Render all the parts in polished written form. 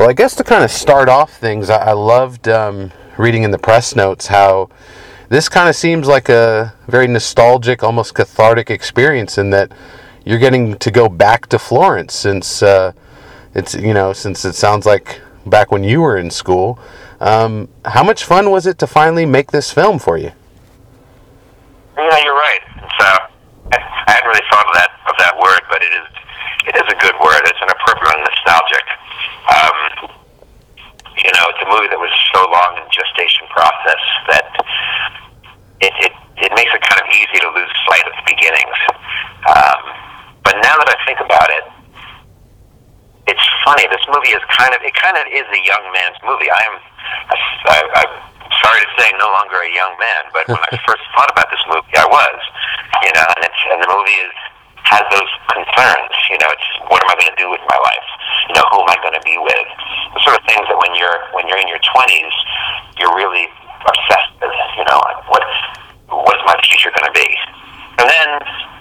Well, I guess to kind of start off things, I loved reading in the press notes how this kind of seems like a very nostalgic, almost cathartic experience in that you're getting to go back to Florence since since it sounds like back when you were in school. How much fun was it to finally make this film for you? Yeah, you're right. I hadn't really thought of that word, but it is a good word. It's an appropriate one, nostalgic. It's a movie that was so long in gestation process that it makes it kind of easy to lose sight of the beginnings. But now that I think about it, it's funny. This movie is kind of is a young man's movie. I'm sorry to say, no longer a young man, but when I first thought about this movie, I was, and the movie has those concerns. It's what am I going to do with my life? Who am I going to be with? The sort of things that when you're in your 20s, you're really obsessed with. What is my future going to be? And then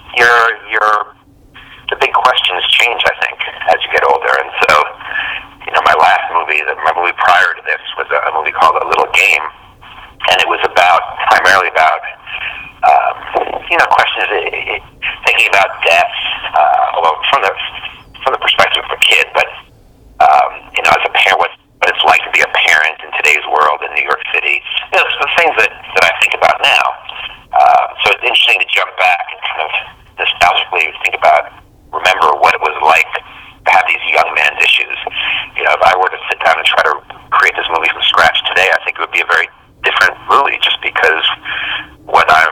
the big questions change, I think, as you get older. And so, my last movie, my movie prior to this was a movie called A Little Game, and it was primarily about questions, thinking about death, although from the perspective of a kid, but as a parent, what it's like to be a parent in today's world in New York City. It's the things that I think about now. So it's interesting to jump back and kind of nostalgically remember what it was like to have these young man's issues. If I were to sit down and try to create this movie from scratch today, I think it would be a very different movie, just because what I'm,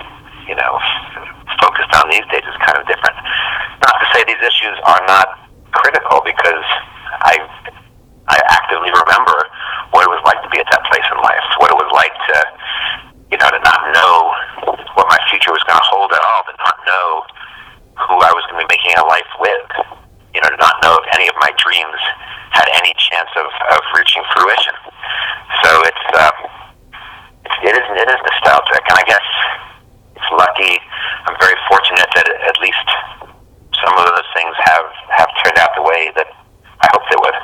focused on these days is kind of different. Not to say these issues are not critical, because I actively remember what it was like to be at that place in life, what it was like to not know what my future was going to hold at all, to not know who I was going to be making a life with, to not know if any of my dreams had any chance of reaching fruition. So it is nostalgic, and I guess it's lucky. I'm very fortunate that at least some of those things have turned out the way that I hoped they would.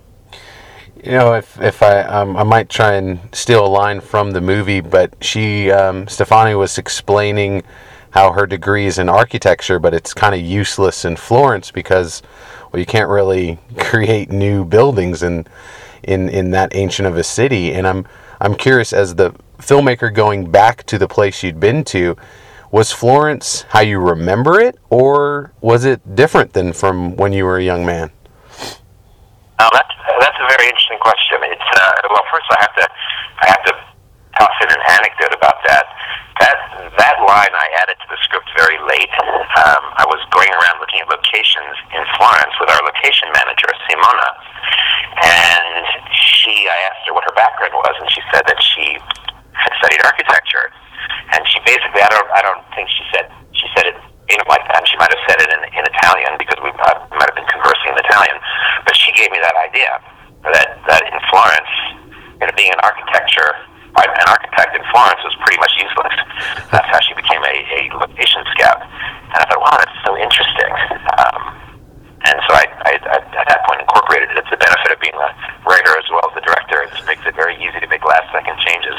If I might try and steal a line from the movie, but Stefani was explaining how her degree is in architecture, but it's kind of useless in Florence because, you can't really create new buildings in that ancient of a city. And I'm curious, as the filmmaker going back to the place you'd been to, was Florence how you remember it, or was it different than from when you were a young man? That's a very interesting question. It's well, first I have to toss in an anecdote about that. That line I added to the script very late. I was going around looking at locations in Florence with our location manager, Simona, and I asked her what her background was, and she said that she had studied architecture. And she basically, I don't think she said it like that. She might have said it in Italian, because we might have been conversing in Italian. But she gave me that idea that in Florence, being an architect in Florence was pretty much useless. That's how she became a location scout. And I thought, wow, that's so interesting. And so I at that point incorporated it. It's the benefit of being a writer as well as the director. It just makes it very easy to make last-second changes.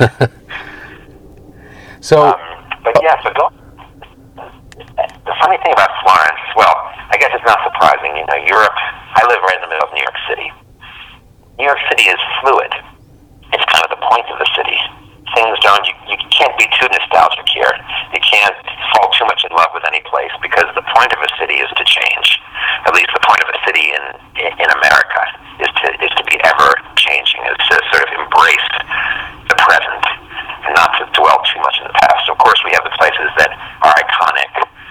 The funny thing about Florence, well, I guess it's not surprising. Europe, I live right in the middle of New York City. New York City is fluid. It's kind of the point of the city. You can't be too nostalgic here. You can't fall too much in love with any place, because the point of a city is to change. At least the point of a city in America is to be ever changing, is to sort of embrace the present and not to dwell too much in the past. Of course, we have the places that are iconic,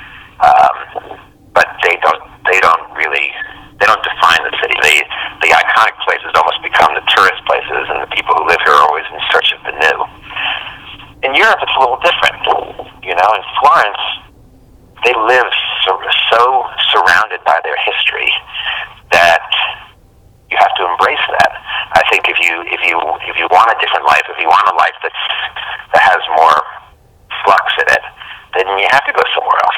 but they don't define the city. The iconic places almost become the tourist places, and the people who live here are always in search of the new. In Europe, it's a little different. In Florence, they live so surrounded by their history that you have to embrace that. I think if you want a different life, if you want a life that has more flux in it, then you have to go somewhere else.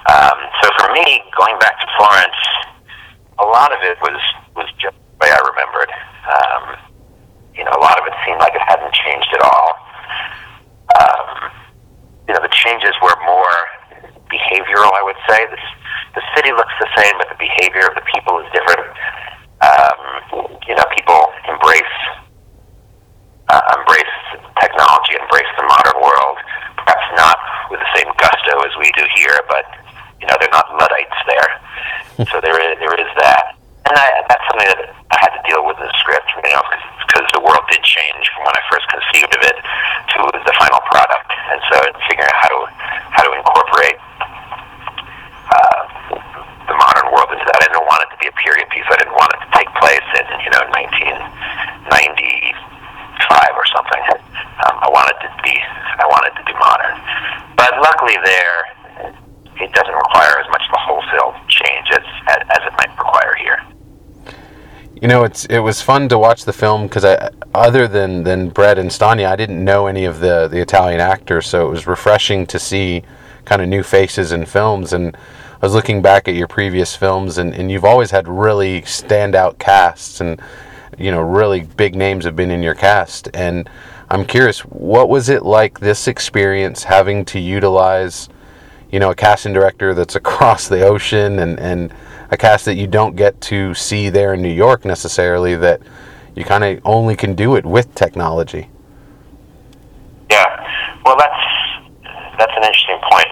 So for me, going back to Florence, a lot of it was just the way I remember changed at all. The changes were more behavioral, I would say. The city looks the same, but the behavior of the people is different. People embrace technology, embrace the modern world, perhaps not with the same gusto as we do here, but they're not Luddites there. So there is that, and that's something that I had to deal with in the script, because the world did change from when I first conceived of it to the final product, and so figuring out how to incorporate the modern world into that. I didn't want it to be a period piece. I didn't want it to take place in 1995 or something. I wanted to be modern, but luckily it doesn't require as much of a wholesale change as it might require here. It was fun to watch the film because other than Brett and Stania, I didn't know any of the Italian actors, so it was refreshing to see kind of new faces in films. And I was looking back at your previous films, and you've always had really standout casts, and really big names have been in your cast. And I'm curious, what was it like, this experience, having to utilize a casting director that's across the ocean, and a cast that you don't get to see there in New York necessarily, that you kind of only can do it with technology? Yeah, well, that's an interesting point.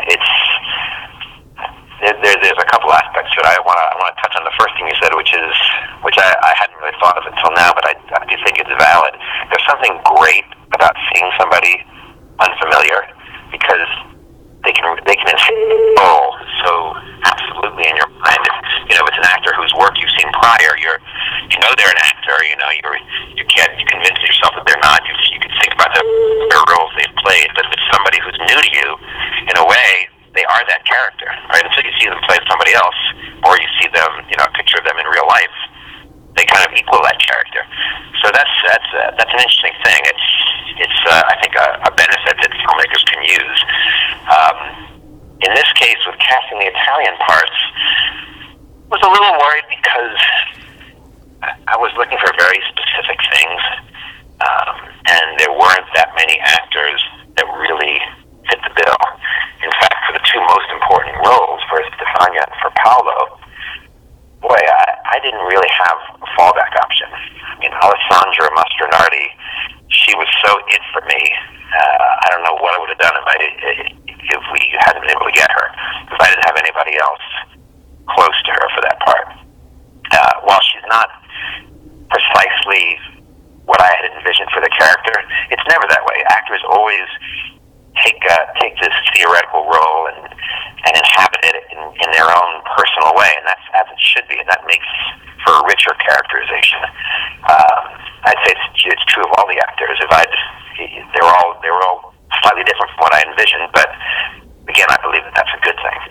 There's a couple aspects to it. I want to touch on the first thing you said, which I hadn't really thought of until now, but I do think it's valid. There's something great about seeing somebody unfamiliar, because they can install so absolutely in your mind. If it's an actor whose work you've seen prior, they're an actor. You convince yourself that they're not. You can think about their roles they've played. But if it's somebody who's new to you, in a way, they are that character, right? Until you see them play somebody else, or you see them, a picture of them in real life, they kind of equal that character. So that's an interesting thing. It's I think a benefit that filmmakers can use. In this case, with casting the Italian parts, I was a little worried because I was looking for very specific things, and there weren't that many actors that really fit the bill. In fact, for the two most important roles, for Stefania and for Paolo, boy, I didn't really have a fallback option. Alessandra Mastronardi, she was so it for me. I don't know what I would have done if we hadn't been able to get her, if I didn't have anybody else close to her for that part. While she's not precisely what I had envisioned for the character, it's never that way. Actors always take this theoretical role and inhabit it in their own personal way, and that's as it should be, and that makes for a richer characterization. I'd say it's true of all the actors. They were all slightly different from what I envisioned, but again, I believe that that's a good thing.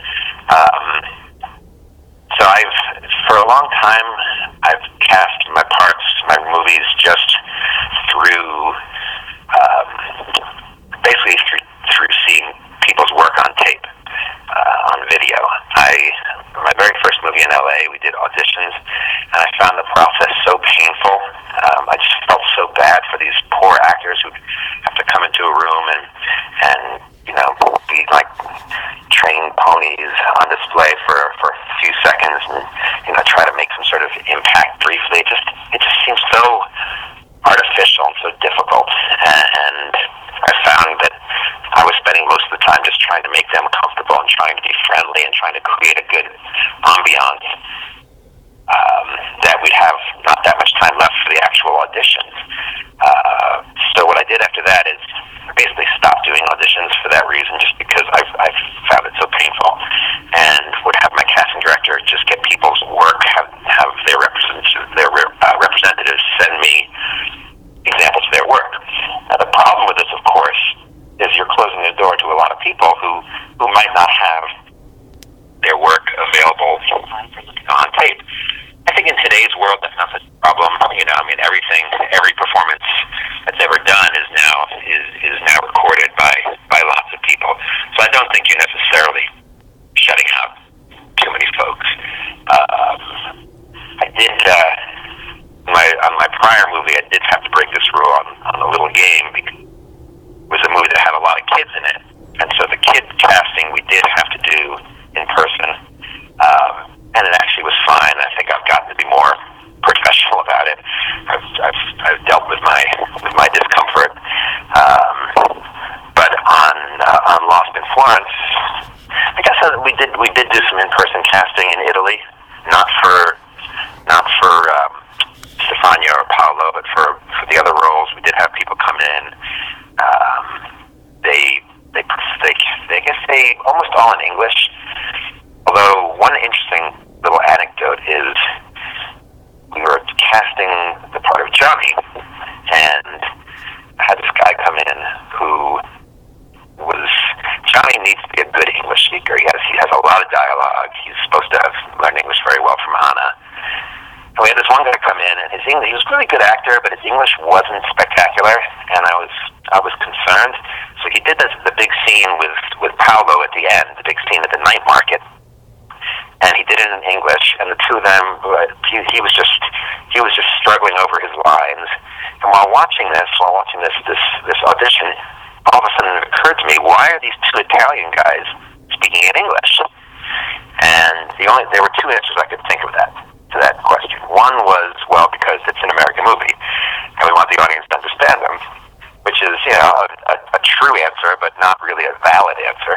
So for a long time, I've cast my parts, my movies, just through basically through seeing people's work on tape, on video. My very first movie in LA, we did auditions, and I found the process so painful. I just felt so bad for these poor actors who have to come into a room and be like trained ponies on display for a few seconds, and try to make some sort of impact briefly. It just seems so artificial and so difficult, and I found that I was spending most of the time just trying to make them comfortable and trying to be friendly and trying to create a good ambiance, that we'd have not that much time left for the actual auditions. So what I did after that is I basically stopped doing auditions for that reason, just because I found it so painful, and would have my casting director just get people's work, have their representatives send me examples of their work. Now the problem with this, of course, is you're closing the door to a lot of people who might not have their work available on tape. I think in today's world that's not such a problem. Every performance that's ever done is now recorded by lots of people. So I don't think you're necessarily shutting out too many folks. I did on my prior movie, I did have to break this rule on The Little Game, because kids in it, and so the kid casting we did have to do in person, and it actually was fine. I think I've gotten to be more professional about it. I've dealt with my discomfort, but on Lost in Florence, I guess we did do some in-person casting in Italy, not for Stefania or Paolo, but for the other roles. We did have people come in. They guess they almost all in English. Although one interesting little anecdote is we were casting the part of Johnny, and I had this guy come in who was Johnny needs to be a good English speaker. He has a lot of dialogue. He's supposed to have learned English very well from Anna. And we had this one guy come in, and he was a really good actor, but his English wasn't spectacular, and I was concerned. So he did the big scene with Paolo at the end, the big scene at the night market, and he did it in English. And the two of them, he was just struggling over his lines. And while watching this audition, all of a sudden it occurred to me, why are these two Italian guys speaking in English? And there were two answers I could think of to that question. One was, well, because it's an American movie, and we want the audience to understand them, which is, a true answer, but not really a valid answer.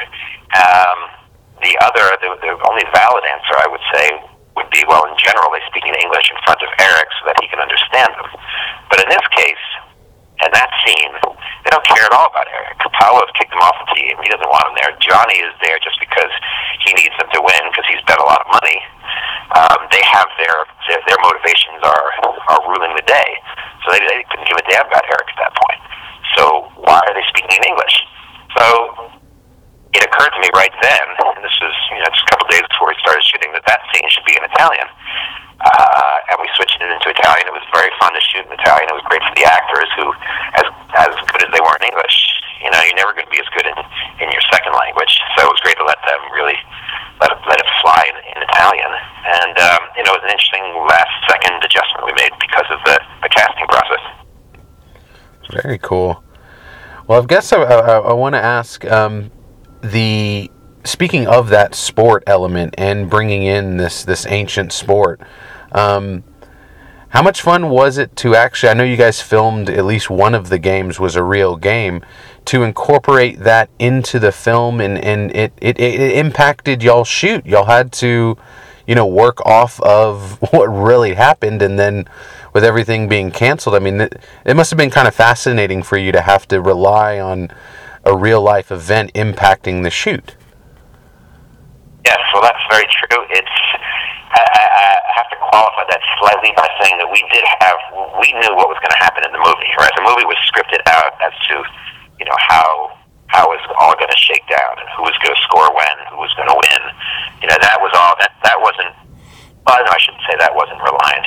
The only valid answer, I would say, would be, well, in general, they speak in English in front of Eric so that he can understand them. But in this case, in that scene, they don't care at all about Eric. Paolo's kicked him off the team. He doesn't want him there. Johnny is there just because he needs them to win because he's bet a lot of money. They have their motivations are ruling the day. So they couldn't give a damn about Eric at that point. So why are they speaking in English? So it occurred to me right then, and this was just a couple of days before we started shooting, that scene should be in Italian. And we switched it into Italian. It was very fun to shoot in Italian. It was great for the actors who, as good as they were in English, you're never going to be as good in your second language. So it was great to let them really let it fly in Italian. And it was an interesting last-second adjustment we made because of the casting process. Very cool. Well, I guess I want to ask, speaking of that sport element and bringing in this ancient sport, how much fun was it to actually, I know you guys filmed at least one of the games was a real game, to incorporate that into the film, and it impacted y'all's shoot. Y'all had to, work off of what really happened, and then with everything being canceled, I mean, it must have been kind of fascinating for you to have to rely on a real life event impacting the shoot. Yes, well, that's very true. I have to qualify that slightly by saying that we knew what was going to happen in the movie, right? The movie was scripted out as to, how it was all going to shake down and who was going to score when, who was going to win. That was all, that wasn't, well, no, I shouldn't say that wasn't reliant.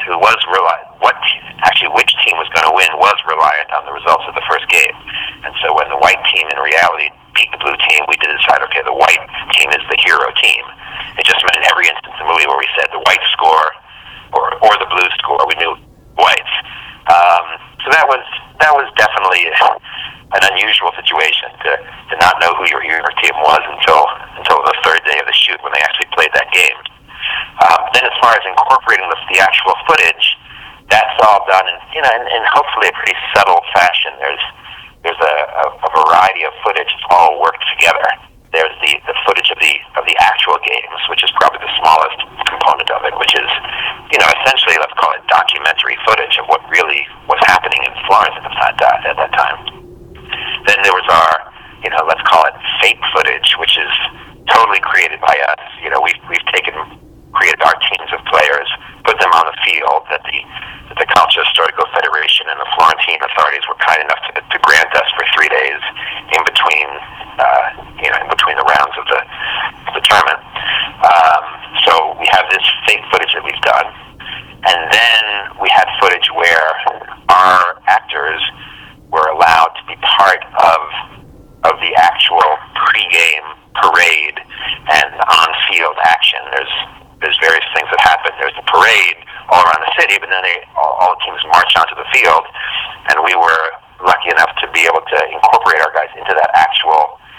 Which team was going to win was reliant on the results of the first game. And so when the white team in reality beat the blue team, we did decide, okay, the white team is the hero team. It just meant in every instance in the movie where we said the white score or the blue score, we knew whites. So that was definitely an unusual situation to not know who your team was until the third day of the shoot when they actually played that game. Then as far as incorporating the actual footage, that's all done in hopefully a pretty subtle fashion. There's a variety of footage that's all worked together. There's the footage of the actual games, which is probably the smallest component of it, which is, essentially, let's call it documentary footage of what really was happening in Florence at that time. Then there was our, let's call it fake footage, which is totally created by us. We've created our teams of players, put them on the field that the Calcio Storico Federation and the Florentine authorities were kind enough to grant us for 3 days in between the rounds of the tournament. So we have this fake footage that we've done, and then we had footage where our actors were allowed to be part of the actual pregame parade and on-field action. There's various things that happen. There's the parade all around the city, but then all the teams march onto the field, and we were lucky enough to be able to incorporate our guys into that actual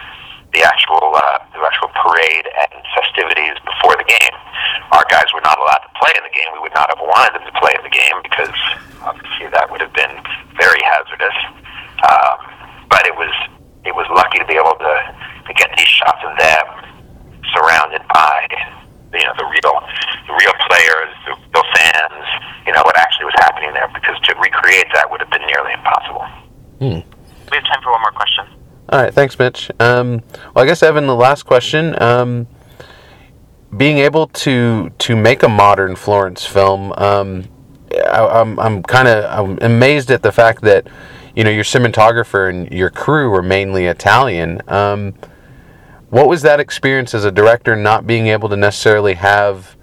the actual parade and festivities before the game. Our guys were not allowed to play in the game. We would not have wanted them to play in the game because obviously that would have been very hazardous. But it was lucky to be able to get these shots of them surrounded by the real players, the real fans. What actually was happening there, because to recreate that would have been nearly impossible. We have time for one more question. All right, thanks, Mitch. Well, I guess, Evan, the last question. Being able to make a modern Florence film, I'm amazed at the fact that your cinematographer and your crew were mainly Italian. What was that experience as a director, not being able to necessarily have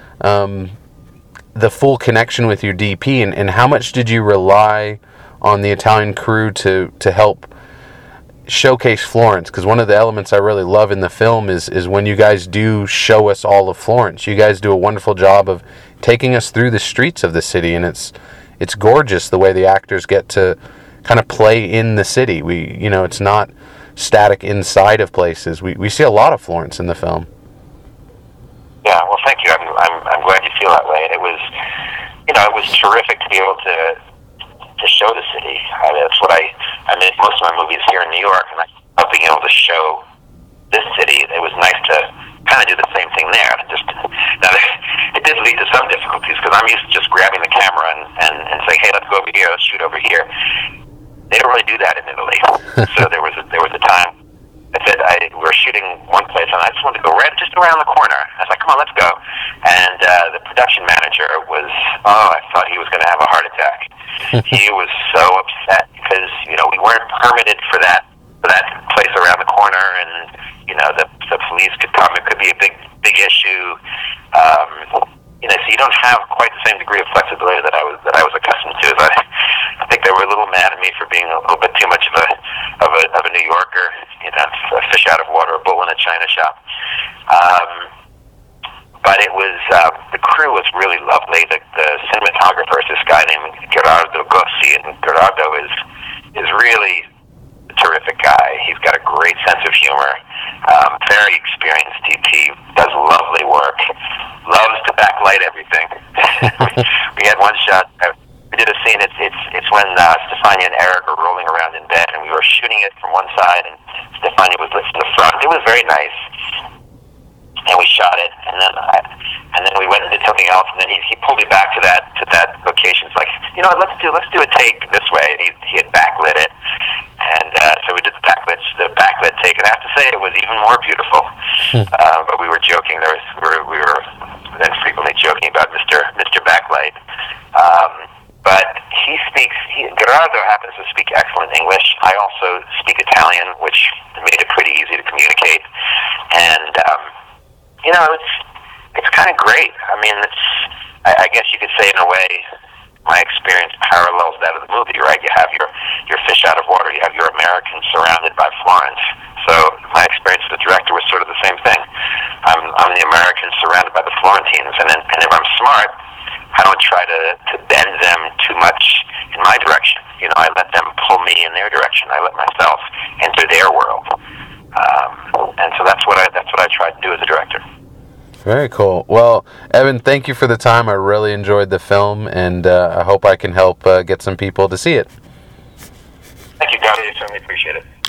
the full connection with your DP, and how much did you rely on the Italian crew to help showcase Florence? Because one of the elements I really love in the film is when you guys do show us all of Florence. You guys do a wonderful job of taking us through the streets of the city, and it's gorgeous the way the actors get to kind of play in the city. It's not static inside of places. We see a lot of Florence in the film. Yeah, well, thank you. I'm glad you feel that way. It was, it was terrific to be able to show the city. That's what I made most of my movies here in New York, and I love being able to show this city. It was nice to kind of do the same thing there. Now, it did lead to some difficulties because I'm used to just grabbing the camera and saying, hey, let's go over here, let's shoot over here. They don't really do that in Italy. So there was a time I said we were shooting one place, and I just wanted to go right just around the corner. I was like, come on, let's go. And the production manager I thought he was going to have a heart attack. He was so upset because, we weren't permitted for that place around the corner, and, the police could come. It could be a big issue. So you don't have quite the same degree of flexibility that I was accustomed to. I think they were a little mad at me for being a little bit too much of a New Yorker, a fish out of water, a bull in a china shop. But it was the crew was really lovely. The cinematographer is this guy named Gerardo Gossi, and Gerardo is really a terrific guy. He's got a great sense of humor. Very experienced DP, does lovely work, loves to backlight everything. We had one shot. We did a scene. It's when Stefania and Eric are rolling around in bed, and we were shooting it from one side, and Stefania was lifting the front. It was very nice, and we shot it, and then we went and did something else, and then he pulled me back to that location. It's like, let's do a take this way. And he had backlit it, and so we did the backlit take, and I have to say it was even more beautiful. But we were joking. We were then frequently joking about Mr. Backlight. But Gerardo happens to speak excellent English. I also speak Italian, which made it pretty easy to communicate. And, it's kind of great. I mean, I guess you could say in a way, my experience parallels that of the movie, right? You have your fish out of water, you have your Americans surrounded by Florence. So my experience as a director was sort of the same thing. I'm the Americans surrounded by the Florentines, and if I'm smart, I don't try to bend them too much in my direction. I let them pull me in their direction. I let myself enter their world, and so that's what I tried to do as a director. Very cool. Well, Evan, thank you for the time. I really enjoyed the film, and I hope I can help get some people to see it. Thank you, Gary. I certainly appreciate it.